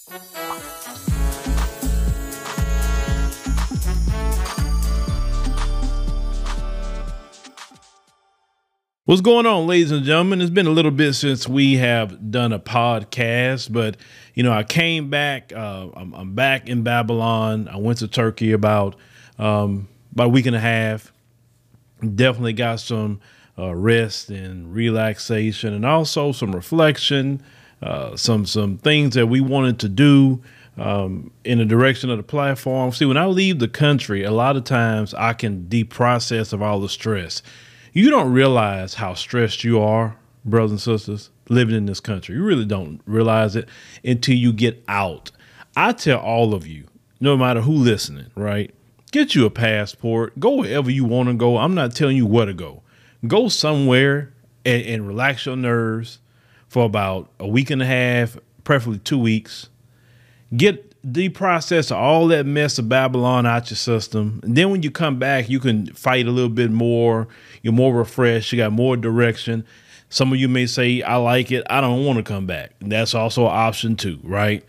What's going on, ladies and gentlemen? It's been a little bit since we have done a podcast, but I came back. I'm back in Babylon. I went to Turkey about a week and a half. Definitely got some rest and relaxation, and also some reflection. Some things that we wanted to do in the direction of the platform. See, when I leave the country, a lot of times I can deprocess of all the stress. You don't realize how stressed you are, brothers and sisters, living in this country. You really don't realize it until you get out. I tell all of you, no matter who listening, right? Get you a passport. Go wherever you want to go. I'm not telling you where to go. Go somewhere and relax your nerves for about a week and a half, preferably 2 weeks. Get deprocess all that mess of Babylon out your system. And then when you come back, you can fight a little bit more. You're more refreshed. You got more direction. Some of you may say, I like it. I don't want to come back. And that's also an option too, right?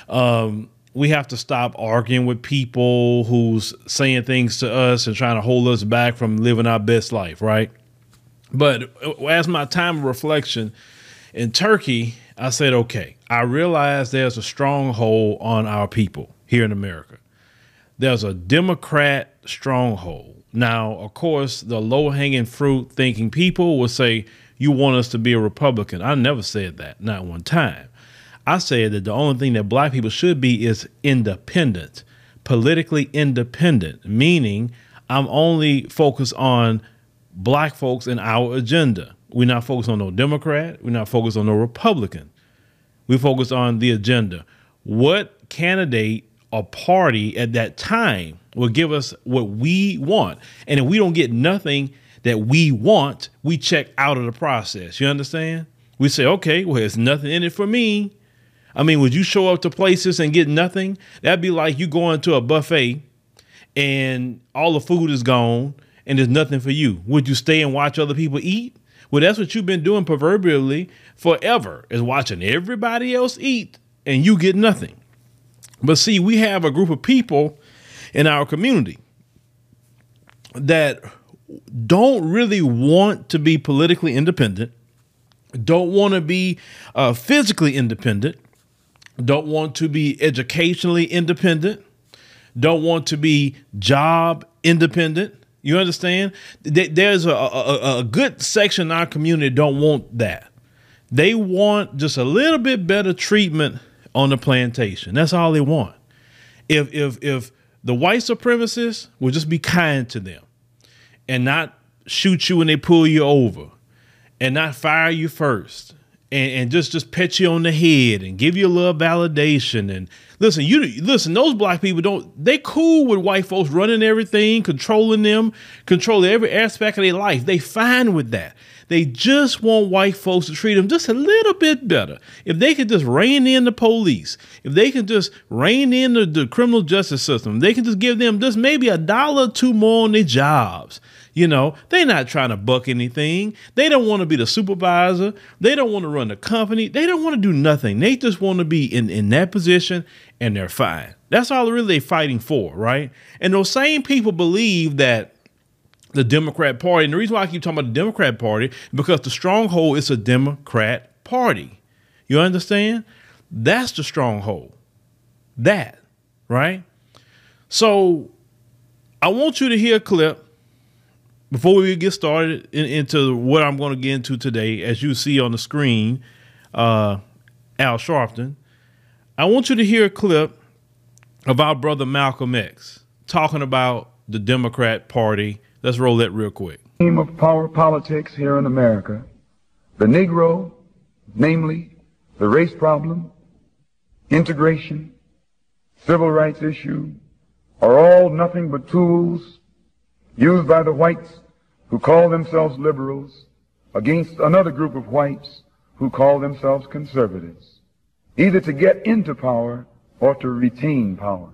We have to stop arguing with people who's saying things to us and trying to hold us back from living our best life, right? But as my time of reflection in Turkey, I said, okay, I realize there's a stronghold on our people here in America. There's a Democrat stronghold. Now, of course, the low-hanging fruit thinking people will say, you want us to be a Republican. I never said that, not one time. I said that the only thing that black people should be is independent, politically independent, meaning I'm only focused on black folks and our agenda. We're not focused on no Democrat. We're not focused on no Republican. We focus on the agenda. What candidate or party at that time will give us what we want? And if we don't get nothing that we want, we check out of the process. You understand? We say, okay, well, there's nothing in it for me. I mean, would you show up to places and get nothing? That'd be like you going to a buffet and all the food is gone and there's nothing for you. Would you stay and watch other people eat? Well, that's what you've been doing proverbially forever, is watching everybody else eat and you get nothing. But see, we have a group of people in our community that don't really want to be politically independent, don't want to be physically independent, don't want to be educationally independent, don't want to be job independent. You understand? There's a good section of our community that don't want that. They want just a little bit better treatment on the plantation. That's all they want. If the white supremacists will just be kind to them and not shoot you when they pull you over and not fire you first and just pet you on the head and give you a little validation. And listen, those black people they cool with white folks running everything, controlling them, controlling every aspect of their life. They fine with that. They just want white folks to treat them just a little bit better. If they could just rein in the police, if they can just rein in the criminal justice system, they can just give them just maybe $1 or $2 more on their jobs. They're not trying to buck anything. They don't want to be the supervisor. They don't want to run the company. They don't want to do nothing. They just want to be in that position and they're fine. That's all really they're fighting for, right? And those same people believe that the Democrat Party, and the reason why I keep talking about the Democrat Party, because the stronghold is a Democrat Party. You understand? That's the stronghold. That, right? So I want you to hear a clip before we get started into what I'm going to get into today. As you see on the screen, Al Sharpton, I want you to hear a clip of our brother Malcolm X talking about the Democrat Party. Let's roll that real quick. Theme of power politics here in America, the Negro, namely the race problem, integration, civil rights issue, are all nothing but tools used by the whites who call themselves liberals against another group of whites who call themselves conservatives, either to get into power or to retain power.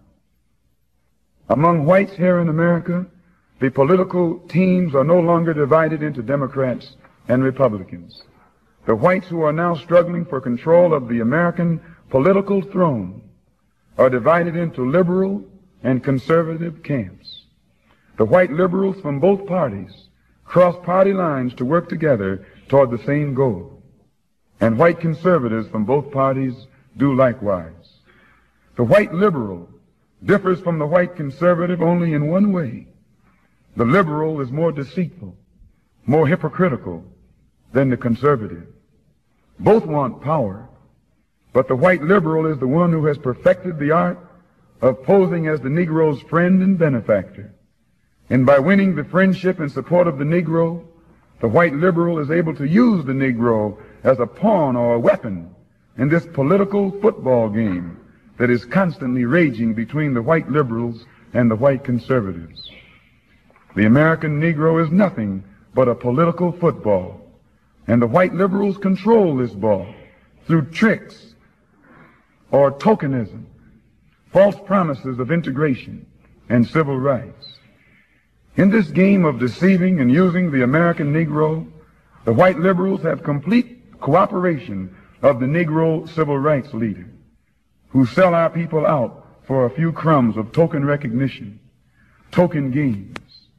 Among whites here in America, the political teams are no longer divided into Democrats and Republicans. The whites who are now struggling for control of the American political throne are divided into liberal and conservative camps. The white liberals from both parties cross party lines to work together toward the same goal, and white conservatives from both parties do likewise. The white liberal differs from the white conservative only in one way. The liberal is more deceitful, more hypocritical than the conservative. Both want power, but the white liberal is the one who has perfected the art of posing as the Negro's friend and benefactor. And by winning the friendship and support of the Negro, the white liberal is able to use the Negro as a pawn or a weapon in this political football game that is constantly raging between the white liberals and the white conservatives. The American Negro is nothing but a political football, and the white liberals control this ball through tricks or tokenism, false promises of integration and civil rights. In this game of deceiving and using the American Negro, the white liberals have complete cooperation of the Negro civil rights leader, who sell our people out for a few crumbs of token recognition, token gains,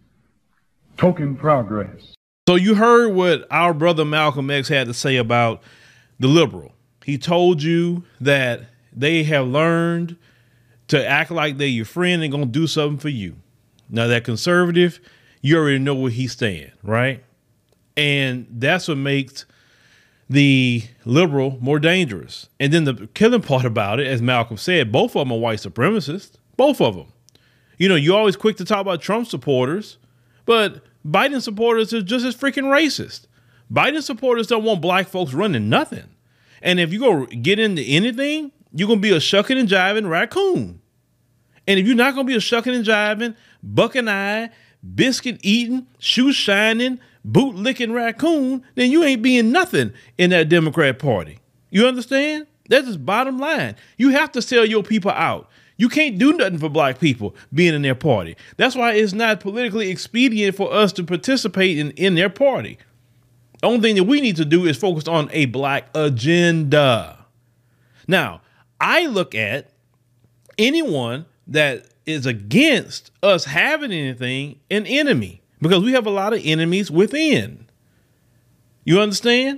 token progress. So you heard what our brother Malcolm X had to say about the liberal. He told you that they have learned to act like they're your friend and going to do something for you. Now that conservative, you already know where he stands, right? And that's what makes the liberal more dangerous. And then the killing part about it, as Malcolm said, both of them are white supremacists, both of them. You know, you're always quick to talk about Trump supporters, but Biden supporters are just as freaking racist. Biden supporters don't want black folks running nothing. And if you go get into anything, you're going to be a shucking and jiving raccoon. And if you're not going to be a shucking and jiving, bucking eye, biscuit eating, shoe shining, boot licking raccoon, then you ain't being nothing in that Democrat Party. You understand? That's just bottom line. You have to sell your people out. You can't do nothing for black people being in their party. That's why it's not politically expedient for us to participate in their party. The only thing that we need to do is focus on a black agenda. Now, I look at anyone that is against us having anything an enemy, because we have a lot of enemies within. You understand?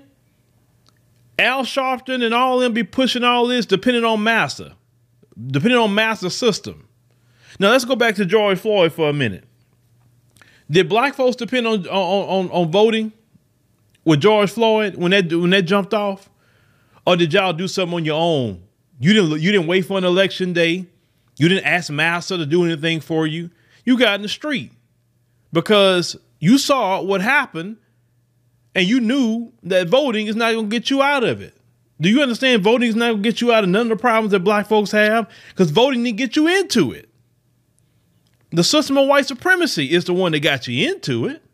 Al Sharpton and all of them be pushing all this depending on Master's system. Now let's go back to George Floyd for a minute. Did black folks depend on voting with George Floyd when that jumped off, or did y'all do something on your own? You didn't wait for an election day. You didn't ask Master to do anything for you. You got in the street because you saw what happened and you knew that voting is not going to get you out of it. Do you understand? Voting is not going to get you out of none of the problems that black folks have, because voting didn't get you into it. The system of white supremacy is the one that got you into it.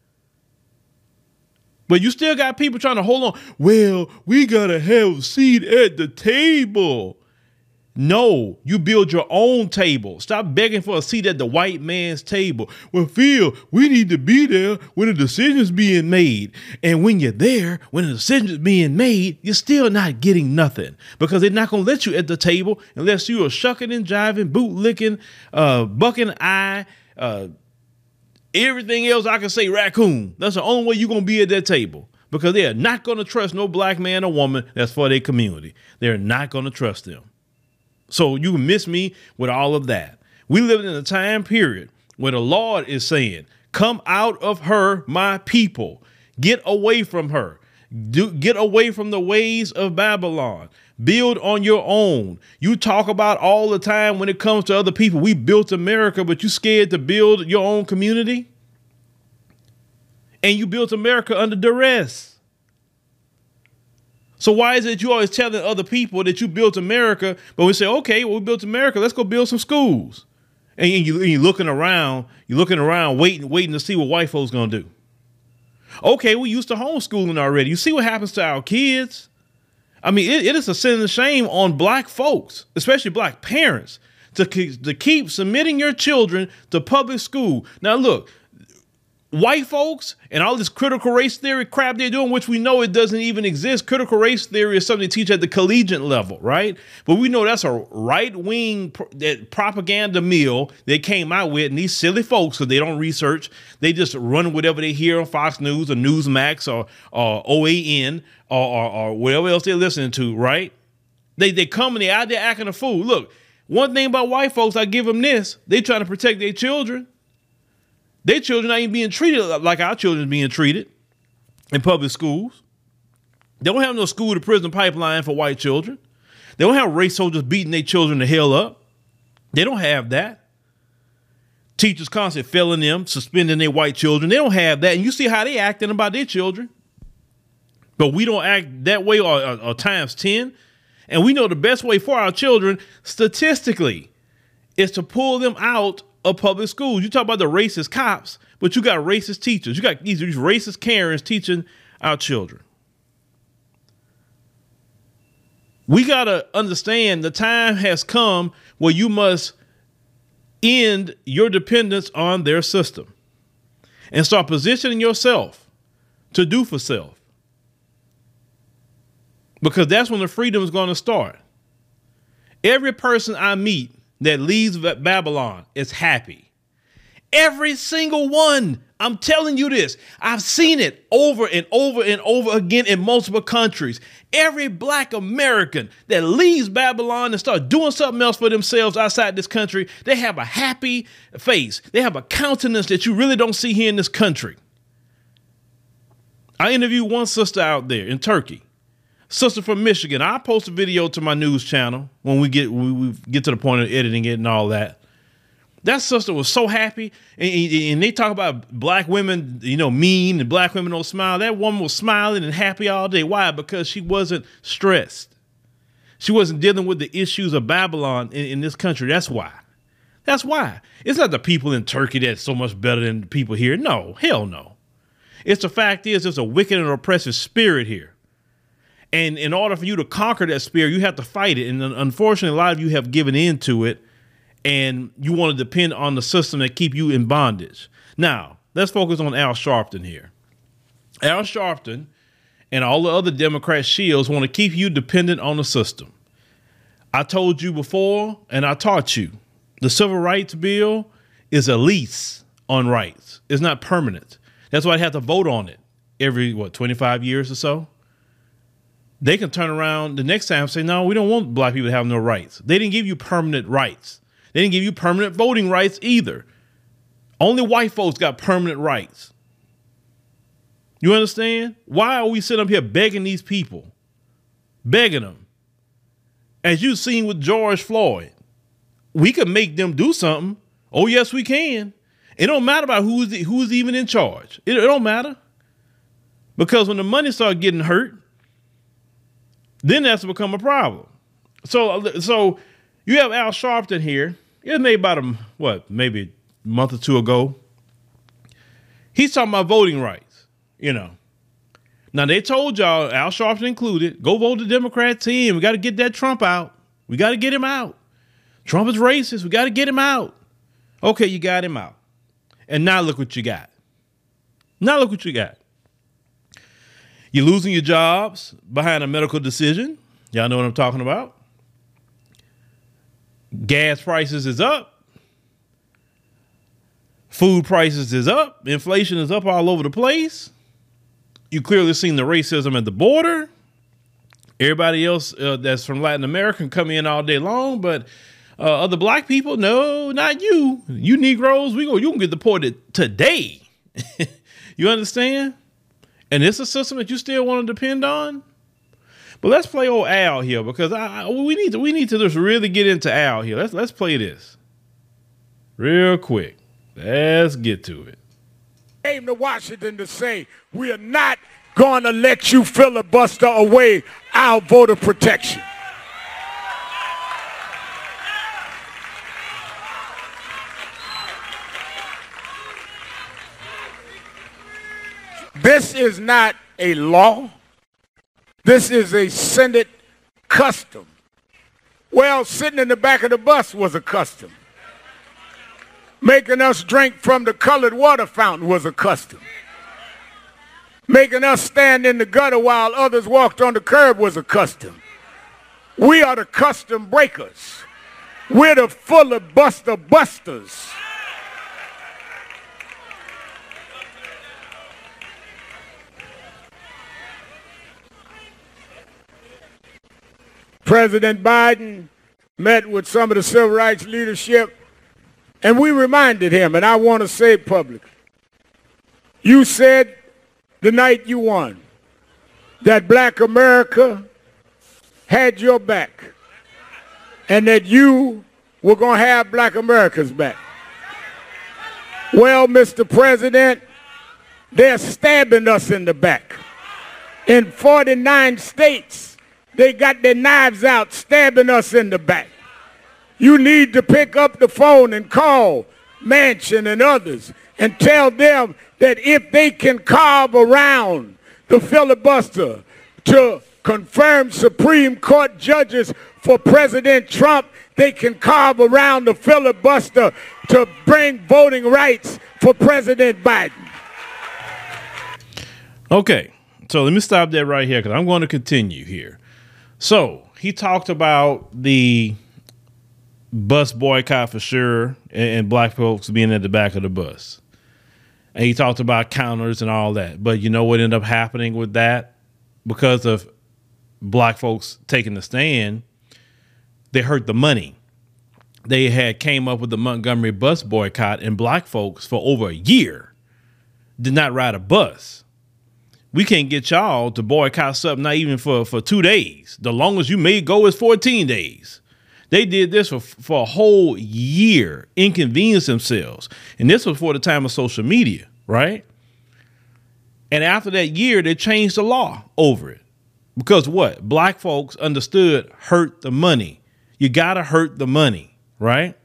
But you still got people trying to hold on. Well, we got to have a seat at the table. No, you build your own table. Stop begging for a seat at the white man's table. Well, Phil, we need to be there when the decision's being made. And when you're there, when the decision's being made, you're still not getting nothing, because they're not going to let you at the table unless you are shucking and jiving, boot licking, bucking eye, everything else I can say raccoon. That's the only way you're going to be at that table, because they are not going to trust no black man or woman that's for their community. They're not going to trust them. So you can miss me with all of that. We live in a time period where the Lord is saying, come out of her, my people. Get away from her. Get away from the ways of Babylon. Build on your own. You talk about all the time when it comes to other people, we built America, but you scared to build your own community? And you built America under duress. So why is it you always telling other people that you built America, but we say, okay, well, we built America, let's go build some schools. And you're looking around, waiting to see what white folks gonna do. Okay, we used to homeschooling already. You see what happens to our kids? I mean, it is a sin and shame on black folks, especially black parents, to keep submitting your children to public school. Now, look, white folks and all this critical race theory crap they're doing, which we know it doesn't even exist. Critical race theory is something they teach at the collegiate level, right? But we know that's a right-wing propaganda meal they came out with, and these silly folks, because they don't research, they just run whatever they hear on Fox News or Newsmax or OAN or whatever else they're listening to, right? They come and they out there acting a fool. Look, one thing about white folks, I give them this: they trying to protect their children. Their children ain't being treated like our children being treated in public schools. They don't have no school to prison pipeline for white children. They don't have race soldiers beating their children the hell up. They don't have that. Teachers constantly failing them, suspending their white children. They don't have that. And you see how they acting about their children. But we don't act that way or times 10. And we know the best way for our children statistically is to pull them out of public schools. You talk about the racist cops, but you got racist teachers. You got these racist Karens teaching our children. We got to understand the time has come where you must end your dependence on their system and start positioning yourself to do for self. Because that's when the freedom is going to start. Every person I meet that leaves Babylon is happy. Every single one. I'm telling you this. I've seen it over and over and over again in multiple countries. Every black American that leaves Babylon and starts doing something else for themselves outside this country, they have a happy face. They have a countenance that you really don't see here in this country. I interviewed one sister out there in Turkey. Sister from Michigan. I'll post a video to my news channel when we get to the point of editing it and all that. That sister was so happy. And they talk about black women, mean, and black women don't smile. That woman was smiling and happy all day. Why? Because she wasn't stressed. She wasn't dealing with the issues of Babylon in this country. That's why. That's why. It's not the people in Turkey that's so much better than the people here. No, hell no. It's the fact is there's a wicked and oppressive spirit here. And in order for you to conquer that spirit, you have to fight it. And unfortunately, a lot of you have given in to it, and you want to depend on the system that keep you in bondage. Now, let's focus on Al Sharpton here. Al Sharpton and all the other Democrat shields want to keep you dependent on the system. I told you before, and I taught you, the Civil Rights Bill is a lease on rights. It's not permanent. That's why I have to vote on it every, 25 years or so? They can turn around the next time and say, no, we don't want black people to have no rights. They didn't give you permanent rights. They didn't give you permanent voting rights either. Only white folks got permanent rights. You understand? Why are we sitting up here begging these people? Begging them. As you've seen with George Floyd, we can make them do something. Oh, yes, we can. It don't matter about who's even in charge. It don't matter. Because when the money starts getting hurt, then that's become a problem. So you have Al Sharpton here. It was made about maybe a month or two ago. He's talking about voting rights, Now, they told y'all, Al Sharpton included, go vote the Democrat team. We got to get that Trump out. We got to get him out. Trump is racist. We got to get him out. Okay, you got him out. And now look what you got. You're losing your jobs behind a medical decision. Y'all know what I'm talking about. Gas prices is up. Food prices is up. Inflation is up all over the place. You clearly seen the racism at the border. Everybody else that's from Latin America can come in all day long, but other black people, no, not you. You Negroes, you can get deported today. You understand? And it's a system that you still want to depend on. But let's play old Al here, because we need to just really get into Al here. Let's play this real quick. Let's get to it. Came to Washington to say we are not going to let you filibuster away our voter protection. This is not a law. This is a Senate custom. Well, sitting in the back of the bus was a custom. Making us drink from the colored water fountain was a custom. Making us stand in the gutter while others walked on the curb was a custom. We are the custom breakers. We're the filibuster busters. President Biden met with some of the civil rights leadership, and we reminded him, and I want to say it publicly, you said the night you won that black America had your back and that you were going to have black America's back. Well, Mr. President, they're stabbing us in the back. In 49 states, they got their knives out stabbing us in the back. You need to pick up the phone and call Manchin and others and tell them that if they can carve around the filibuster to confirm Supreme Court judges for President Trump, they can carve around the filibuster to bring voting rights for President Biden. Okay, so let me stop that right here because I'm going to continue here. So he talked about the bus boycott for sure and black folks being at the back of the bus. And he talked about counters and all that. But you know what ended up happening with that? Because of black folks taking the stand, they hurt the money. They had came up with the Montgomery bus boycott, and black folks for over a year did not ride a bus. We can't get y'all to boycott something, not even for 2 days. The longest you may go is 14 days. They did this for a whole year, inconvenienced themselves. And this was for the time of social media, right? And after that year, they changed the law over it. Because what? Black folks understood hurt the money. You got to hurt the money, right?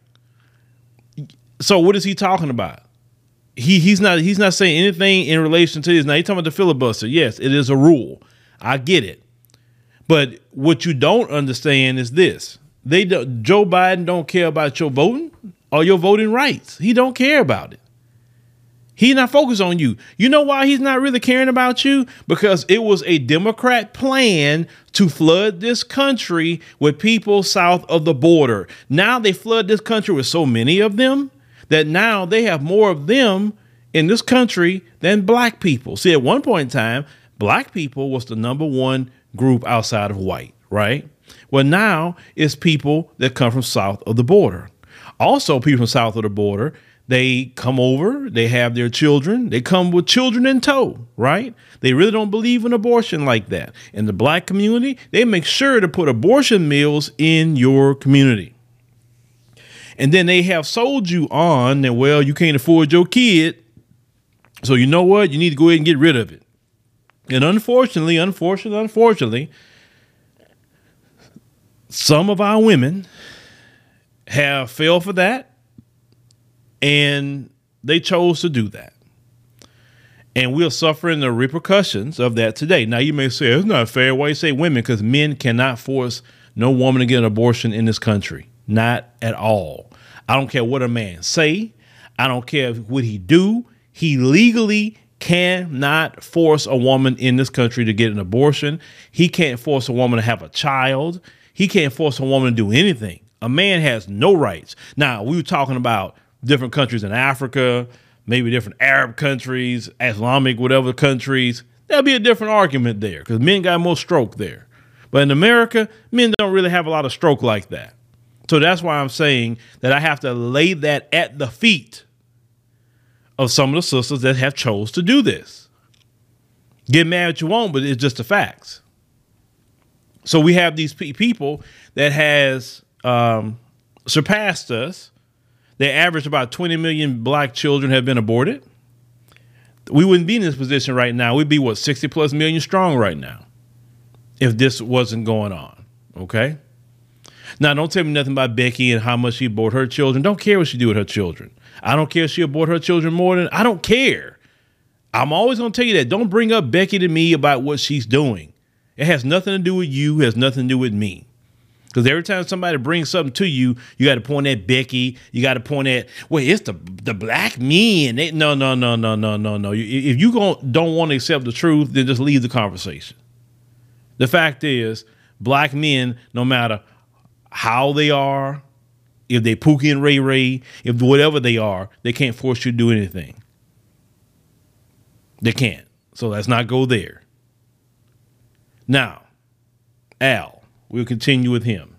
So what is he talking about? He's not saying anything in relation to this. Now, he's talking about the filibuster. Yes, it is a rule. I get it. But what you don't understand is this. Joe Biden don't care about your voting or your voting rights. He don't care about it. He's not focused on you. You know why he's not really caring about you? Because it was a Democrat plan to flood this country with people south of the border. Now they flood this country with so many of them that now they have more of them in this country than black people. See, at one point in time, black people was the #1 group outside of white, right? Well, now it's people that come from south of the border. Also, people from south of the border, they come over, they have their children, they come with children in tow, right? They really don't believe in abortion like that. In the black community, they make sure to put abortion mills in your community. And then they have sold you on that, well, you can't afford your kid. So you know what? You need to go ahead and get rid of it. And unfortunately, some of our women have fell for that, and they chose to do that. And we're suffering the repercussions of that today. Now, you may say, it's not fair. Why you say women? Because men cannot force no woman to get an abortion in this country. Not at all. I don't care what a man say. I don't care what he do. He legally cannot force a woman in this country to get an abortion. He can't force a woman to have a child. He can't force a woman to do anything. A man has no rights. Now, we were talking about different countries in Africa, maybe different Arab countries, Islamic, whatever countries. There'll be a different argument there because men got more stroke there. But in America, men don't really have a lot of stroke like that. So that's why I'm saying that I have to lay that at the feet of some of the sisters that have chose to do this. Get mad what you want, but it's just the facts. So we have these people that has surpassed us. They average about 20 million black children have been aborted. We wouldn't be in this position right now. We'd be, 60 plus million strong right now if this wasn't going on. Okay. Now, don't tell me nothing about Becky and how much she abort her children. Don't care what she do with her children. I don't care if she abort her children more than I don't care. I'm always going to tell you that. Don't bring up Becky to me about what she's doing. It has nothing to do with you. It has nothing to do with me. Because every time somebody brings something to you, you got to point at Becky. You got to point at, well, it's the black men. No. If you don't want to accept the truth, then just leave the conversation. The fact is, black men, no matter how they are, if they Pookie and Ray Ray, if whatever they are, they can't force you to do anything. They can't. So let's not go there. Now, Al. We'll continue with him.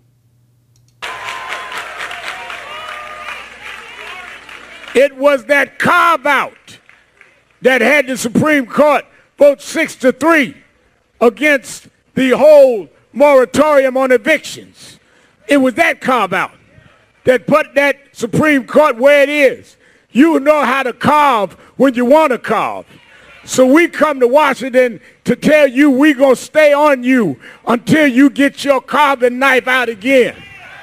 It was that carve-out that had the Supreme Court vote 6-3 against the whole moratorium on evictions. It was that carve-out that put that Supreme Court where it is. You know how to carve when you want to carve. So we come to Washington to tell you we're going to stay on you until you get your carving knife out again.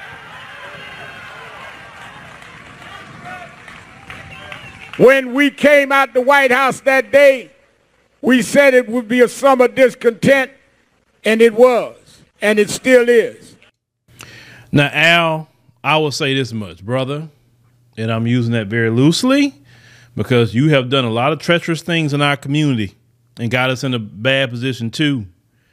When we came out the White House that day, we said it would be a summer discontent, and it was, and it still is. Now, Al, I will say this much, brother, and I'm using that very loosely, because you have done a lot of treacherous things in our community and got us in a bad position too.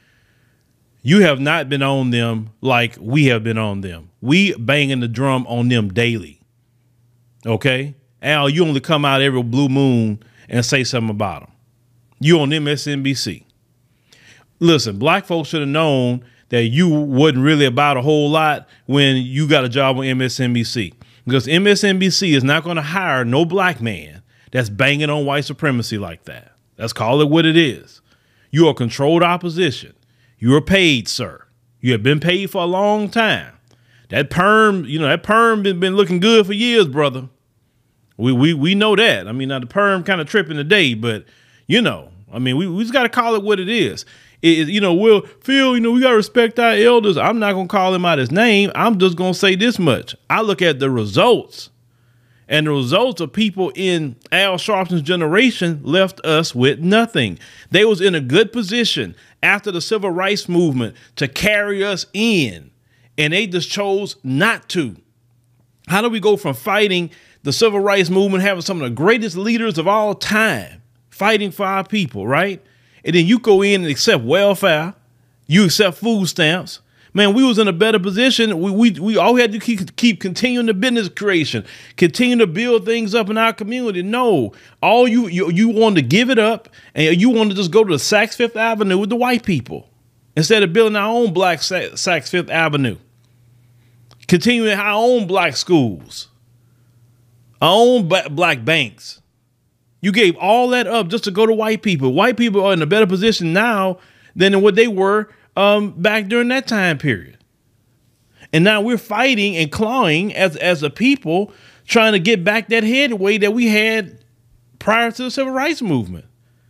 You have not been on them like we have been on them. We banging the drum on them daily. Okay? Al, you only come out every blue moon and say something about them. You on MSNBC. Listen, black folks should have known that you wasn't really about a whole lot when you got a job on MSNBC. Because MSNBC is not going to hire no black man that's banging on white supremacy like that. Let's call it what it is. You are controlled opposition. You are paid, sir. You have been paid for a long time. That perm, been looking good for years, brother. We know that. I mean, now the perm kind of tripping today, but we just got to call it what it is. We got to respect our elders. I'm not going to call him out his name. I'm just going to say this much. I look at the results. And the results of people in Al Sharpton's generation left us with nothing. They was in a good position after the civil rights movement to carry us in, and they just chose not to. How do we go from fighting the civil rights movement, having some of the greatest leaders of all time, fighting for our people, right? And then you go in and accept welfare, you accept food stamps. Man, we was in a better position. We all had to keep continuing the business creation, continue to build things up in our community. No, all you wanted to give it up, and you wanted to just go to the Saks Fifth Avenue with the white people instead of building our own black Saks Fifth Avenue, continuing our own black schools, our own black banks. You gave all that up just to go to white people. White people are in a better position now than what they were back during that time period. And now we're fighting and clawing as a people, trying to get back that headway that we had prior to the civil rights movement.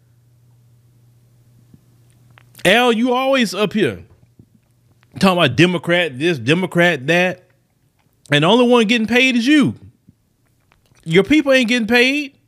Al, you always up here talking about Democrat this, Democrat that, and the only one getting paid is you. Your people ain't getting paid.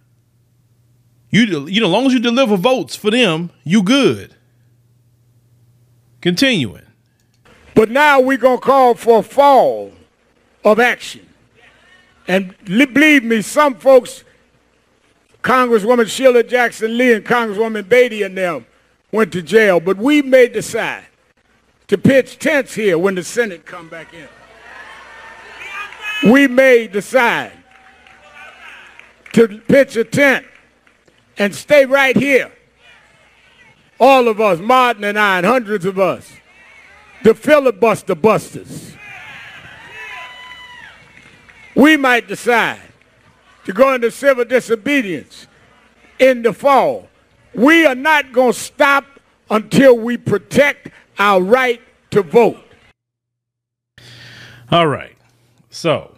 As long as you deliver votes for them, you good. Continuing. But now we're going to call for a fall of action. And believe me, some folks, Congresswoman Sheila Jackson Lee and Congresswoman Beatty and them went to jail. But we may decide to pitch tents here when the Senate come back in. We may decide to pitch a tent and stay right here. All of us, Martin and I, and hundreds of us, the filibuster busters. We might decide to go into civil disobedience in the fall. We are not going to stop until we protect our right to vote. All right. So,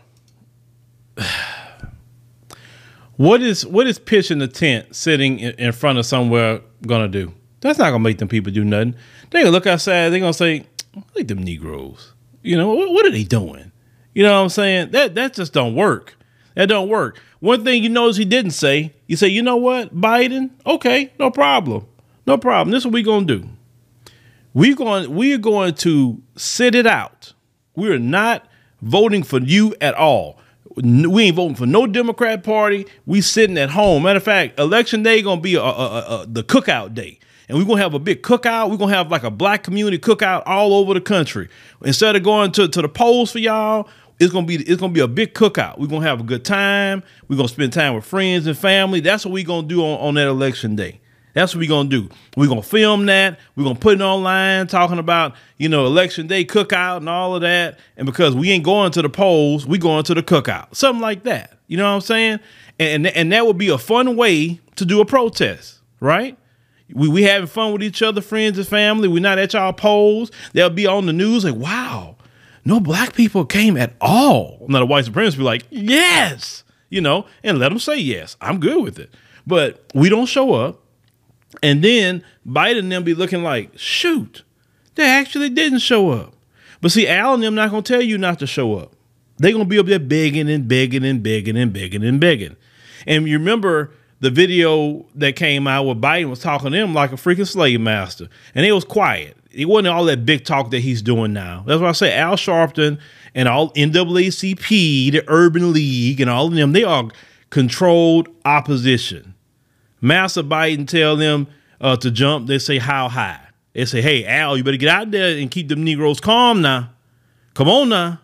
what is pitching the tent sitting in front of somewhere going to do? That's not going to make them people do nothing. They're going to look outside. They're going to say, look at them Negroes. What are they doing? You know what I'm saying? That just don't work. That don't work. One thing you notice he didn't say, you say, you know what, Biden? Okay, no problem. No problem. This is what we're going to do. We're going to sit it out We're not voting for you at all. We ain't voting for no Democrat party. We sitting at home. Matter of fact, election day going to be the cookout day. And we're going to have a big cookout. We're going to have like a black community cookout all over the country. Instead of going to the polls for y'all, it's going to be a big cookout. We're going to have a good time. We're going to spend time with friends and family. That's what we're going to do on that election day. That's what we're going to do. We're going to film that. We're going to put it online talking about, election day cookout and all of that. And because we ain't going to the polls, we going to the cookout. Something like that. You know what I'm saying? And that would be a fun way to do a protest, right? We having fun with each other, friends and family. We're not at y'all polls. They'll be on the news like, wow, no black people came at all. Now the white supremacists be like, yes, and let them say yes. I'm good with it. But we don't show up. And then Biden and them be looking like, shoot, they actually didn't show up. But see, Al and them not going to tell you not to show up. They're going to be up there begging and begging and begging and begging and begging. And you remember the video that came out where Biden was talking to them like a freaking slave master. And it was quiet. It wasn't all that big talk that he's doing now. That's why I say Al Sharpton and all NAACP, the Urban League and all of them, they are controlled opposition. Master Biden tell them to jump. They say, how high? They say, hey, Al, you better get out there and keep them Negroes calm now. Come on now.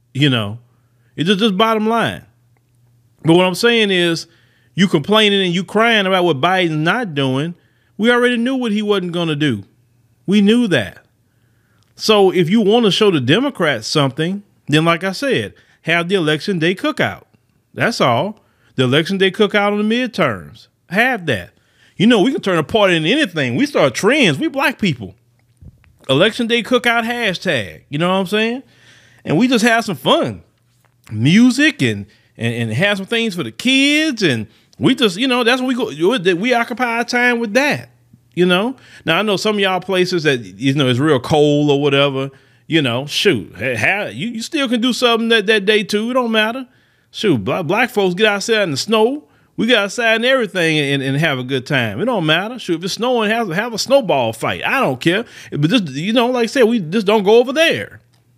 It's just bottom line. But what I'm saying is you complaining and you crying about what Biden's not doing. We already knew what he wasn't going to do. We knew that. So if you want to show the Democrats something, then like I said, have the election day cookout. That's all. The election day cookout on the midterms. Have that. We can turn a party into anything. We start trends. We black people. Election day cookout hashtag. You know what I'm saying? And we just have some fun. Music and have some things for the kids. And we just, that's what we go. We occupy our time with that. Now I know some of y'all places that, it's real cold or whatever. Shoot, you still can do something that day too. It don't matter. Shoot, black folks get outside in the snow. We got outside and everything and have a good time. It don't matter. Shoot, if it's snowing, have a snowball fight. I don't care. But just, like I said, we just don't go over there.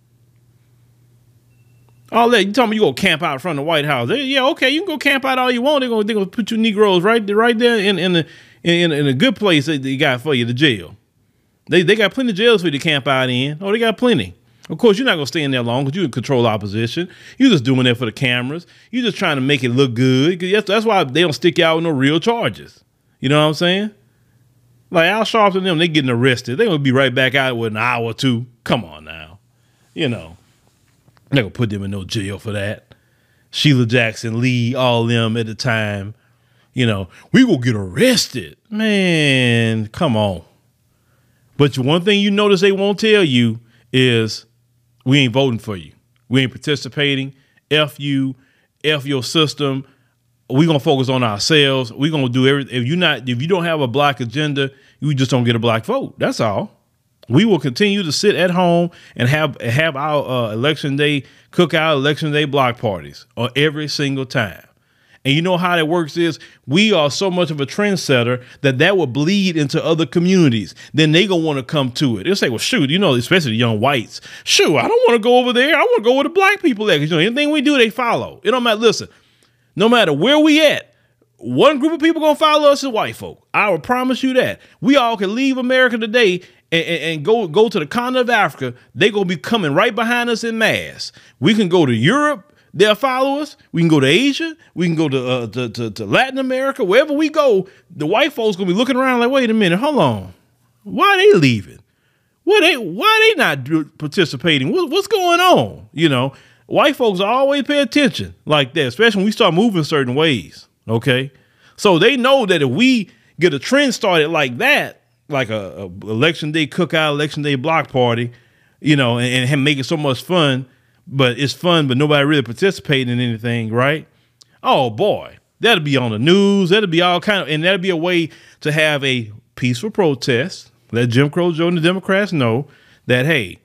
All that, you talking about you go camp out in front of the White House. Yeah, okay, you can go camp out all you want. They're gonna put you Negroes right there in a good place that they got for you, the jail. They got plenty of jails for you to camp out in. Oh, they got plenty. Of course, you're not going to stay in there long because you can control opposition. You're just doing that for the cameras. You're just trying to make it look good. That's why they don't stick you out with no real charges. You know what I'm saying? Like Al Sharpton and them, they getting arrested. They're going to be right back out with an hour or two. Come on now. They're going to put them in no jail for that. Sheila Jackson Lee, all them at the time. We will get arrested. Man, come on. But one thing you notice they won't tell you is we ain't voting for you. We ain't participating. F you, F your system. We're going to focus on ourselves. We're going to do everything. If you don't have a black agenda, you just don't get a black vote. That's all. We will continue to sit at home and have our election day cookout, election day block parties every single time. And you know how that works is we are so much of a trendsetter that will bleed into other communities. Then they going to want to come to it. They'll say, well, shoot, especially the young whites. Shoot, I don't want to go over there. I want to go where the black people at. Because anything we do, they follow. It don't matter. Listen, no matter where we at, one group of people going to follow us is white folk. I will promise you that. We all can leave America today and go to the continent of Africa. They going to be coming right behind us in mass. We can go to Europe. They'll follow us. We can go to Asia. We can go to Latin America. Wherever we go, the white folks going to be looking around like, wait a minute, hold on. Why are they leaving? Why they not participating? What's going on? White folks always pay attention like that, especially when we start moving certain ways. Okay. So they know that if we get a trend started like that, like a election day cookout, election day block party, and make it so much fun. But it's fun, but nobody really participating in anything, right? Oh boy, that'll be on the news. That'll be all and that'll be a way to have a peaceful protest. Let Jim Crow Joe and the Democrats know that, hey,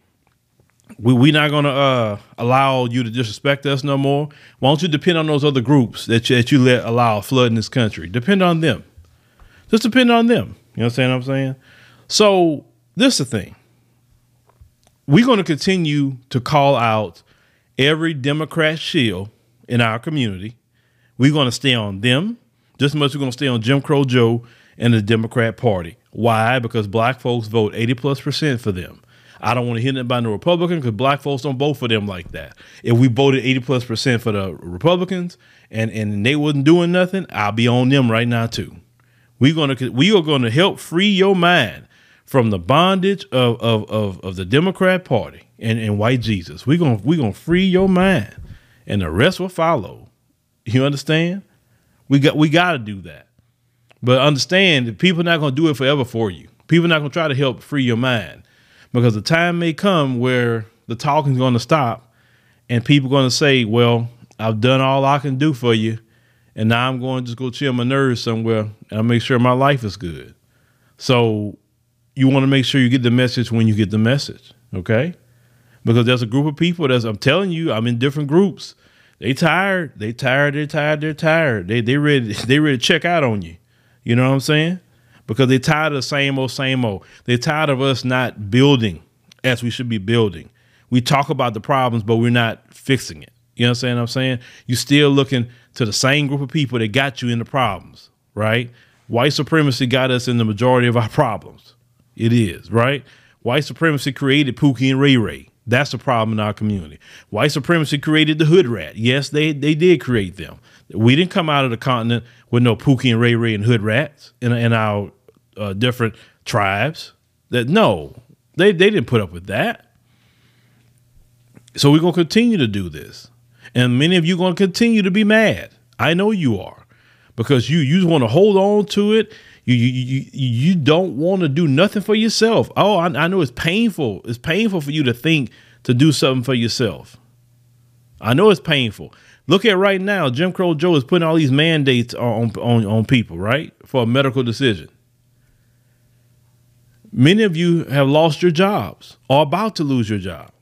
we're not going to allow you to disrespect us no more. Why don't you depend on those other groups that you allow flood in this country? Depend on them. Just depend on them. You know what I'm saying? So this is the thing. we're going to continue to call out every Democrat shill in our community. We're going to stay on them just as much as we're going to stay on Jim Crow Joe and the Democrat Party. Why? Because black folks vote 80+% for them. I don't want to hear nothing about no Republican because black folks don't vote for them like that. If we voted 80+% for the Republicans and they wasn't doing nothing, I'll be on them right now too. We are going to help free your mind from the bondage of the Democrat Party and white Jesus. We're gonna free your mind, and the rest will follow. You understand? We got to do that. But understand that people are not going to do it forever for you. People are not going to try to help free your mind, because the time may come where the talking is going to stop and people are going to say, well, I've done all I can do for you, and now I'm going to just go chill my nerves somewhere and I'll make sure my life is good. So you want to make sure you get the message when you get the message, okay? Because there's a group of people I'm telling you, I'm in different groups. They tired. They ready to check out on you. You know what I'm saying? Because they're tired of the same old. They're tired of us not building as we should be building. We talk about the problems, but we're not fixing it. You know what I'm saying? You're still looking to the same group of people that got you in the problems, right? White supremacy got us in the majority of our problems. It is, right? White supremacy created Pookie and Ray Ray. That's the problem in our community. White supremacy created the hood rat. Yes, they did create them. We didn't come out of the continent with no Pookie and Ray Ray and hood rats in our different tribes. They didn't put up with that. So we're going to continue to do this. And many of you are going to continue to be mad. I know you are, because you just want to hold on to it. You don't want to do nothing for yourself. Oh, I know it's painful. It's painful for you to think to do something for yourself. I know it's painful. Look at right now, Jim Crow Joe is putting all these mandates on people, right, for a medical decision. Many of you have lost your jobs or about to lose your job.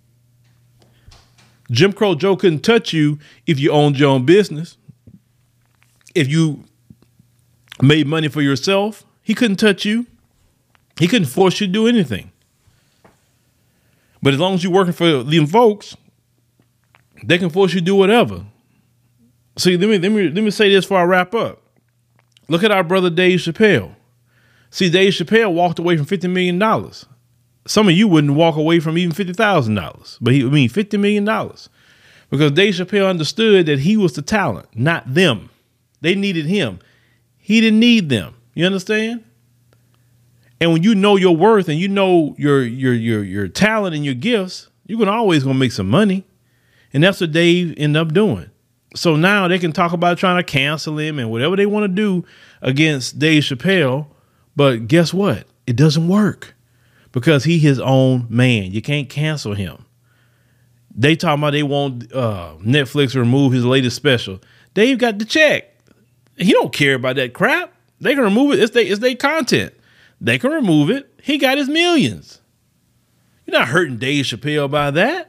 Jim Crow Joe couldn't touch you if you owned your own business. If you made money for yourself, he couldn't touch you. He couldn't force you to do anything. But as long as you're working for them folks, they can force you to do whatever. See, let me say this before I wrap up. Look at our brother Dave Chappelle. See, Dave Chappelle walked away from $50 million. Some of you wouldn't walk away from even $50,000, but $50 million, because Dave Chappelle understood that he was the talent, not them. They needed him. He didn't need them. You understand? And when you know your worth and you know your talent and your gifts, you're always gonna make some money. And that's what Dave ended up doing. So now they can talk about trying to cancel him and whatever they want to do against Dave Chappelle. But guess what? It doesn't work, because he's his own man. You can't cancel him. They talking about they want Netflix to remove his latest special. Dave got the check. He don't care about that crap. They can remove it. It's their content. They can remove it. He got his millions. You're not hurting Dave Chappelle by that.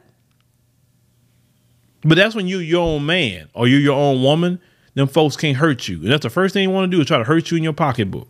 But that's when you're your own man or you're your own woman. Them folks can't hurt you. And that's the first thing you want to do, is try to hurt you in your pocketbook.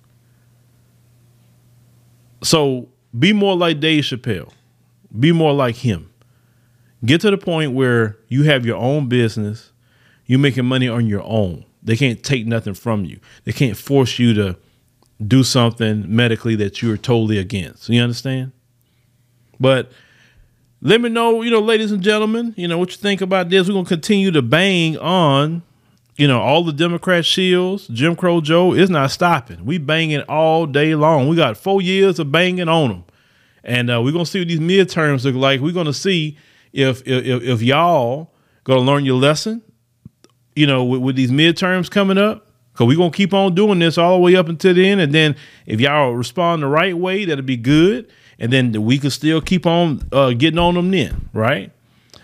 So be more like Dave Chappelle. Be more like him. Get to the point where you have your own business. You're making money on your own. They can't take nothing from you. They can't force you to do something medically that you're totally against. You understand? But let me know, ladies and gentlemen, what you think about this. We're going to continue to bang on, all the Democrat shields. Jim Crow Joe is not stopping. We banging all day long. We got 4 years of banging on them. And we're going to see what these midterms look like. We're going to see if y'all going to learn your lesson, with these midterms coming up. Because we're going to keep on doing this all the way up until the end. And then if y'all respond the right way, that'll be good. And then we can still keep on getting on them then, right?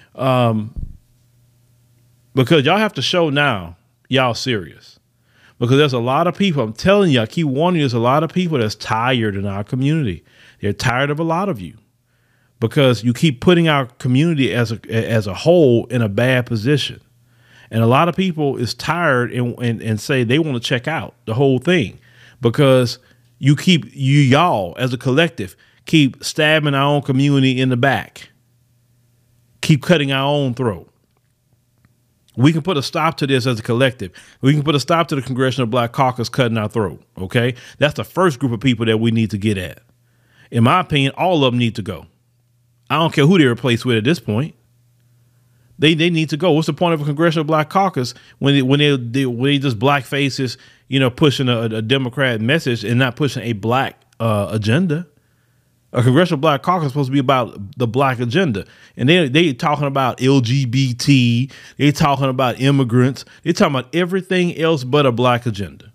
Because y'all have to show now y'all serious. Because there's a lot of people, I'm telling you, I keep warning you, there's a lot of people that's tired in our community. They're tired of a lot of you. Because you keep putting our community as a whole in a bad position. And a lot of people is tired and say they want to check out the whole thing, because y'all as a collective keep stabbing our own community in the back, keep cutting our own throat. We can put a stop to this as a collective. We can put a stop to the Congressional Black Caucus cutting our throat. OK, that's the first group of people that we need to get at. In my opinion, all of them need to go. I don't care who they replace with at this point. They need to go. What's the point of a Congressional Black Caucus when they just black faces, pushing a Democrat message and not pushing a black agenda? A Congressional Black Caucus is supposed to be about the black agenda. And they talking about LGBT. They talking about immigrants. They talking about everything else but a black agenda.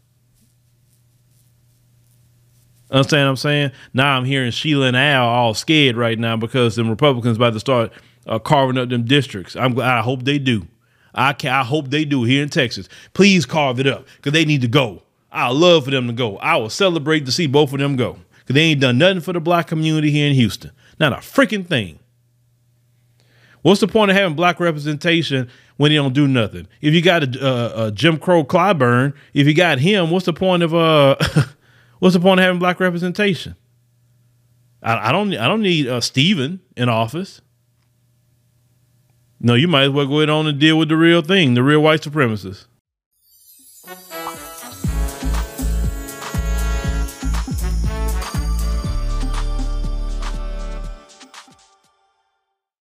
Understand what I'm saying? Now I'm hearing Sheila and Al all scared right now because the Republicans about to start carving up them districts. I hope they do. I hope they do here in Texas. Please carve it up because they need to go. I would love for them to go. I will celebrate to see both of them go. Because they ain't done nothing for the black community here in Houston. Not a freaking thing. What's the point of having black representation when they don't do nothing? If you got a Jim Crow Clyburn, if you got him, what's the point of what's the point of having black representation? I don't need Stephen in office. No, you might as well go ahead on and deal with the real thing, the real white supremacists.